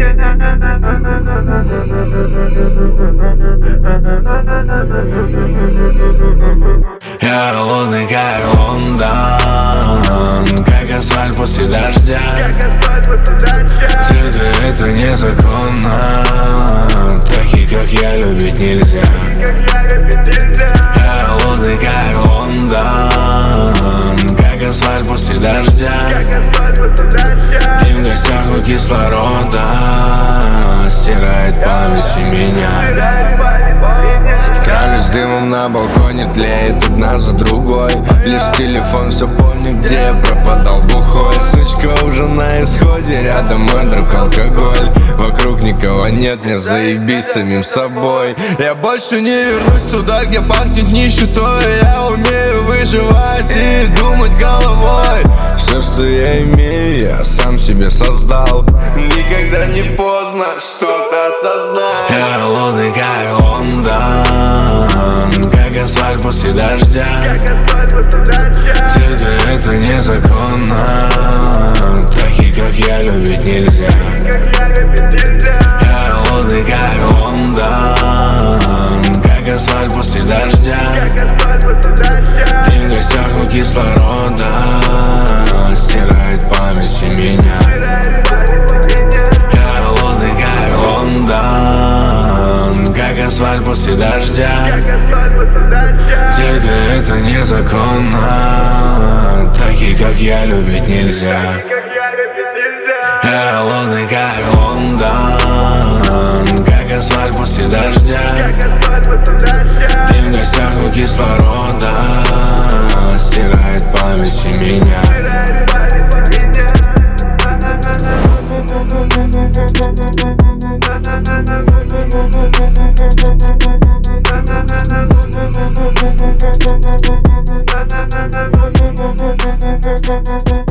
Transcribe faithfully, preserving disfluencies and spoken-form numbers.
Я холодный, как Лондон, как асфальт после дождя. Цветы — это незаконно, такие, как я, любить нельзя. Я холодный, как Лондон, как асфальт после дождя. Ты в гостях у кислорода, стирает память и меня. Травлюсь дымом на балконе, тлеет одна за другой. Лишь телефон все помнит, где я пропадал бухой. Сучка уже на исходе, рядом мой друг алкоголь. Вокруг никого нет, мне заебись самим собой. Я больше не вернусь туда, где пахнет нищетой. Я умею выживать и думать головой. Все, что я имею, я сам себе создал. Никогда не поздно что-то осознать. Я холодный, как Лондон, как асфальт после дождя. Цветы — это незаконно, такие, как я, любить нельзя. Я холодный, как Лондон, как асфальт после дождя. Ты в гостях у кислорода, стирает память и меня. Я холодный, как Лондон, как асфальт после дождя. Цветы — это незаконно, такие, как я, любить нельзя. Я холодный, как Лондон, как асфальт после дождя. Ты в гостях у кислорода, стирает память и меня. Thank you.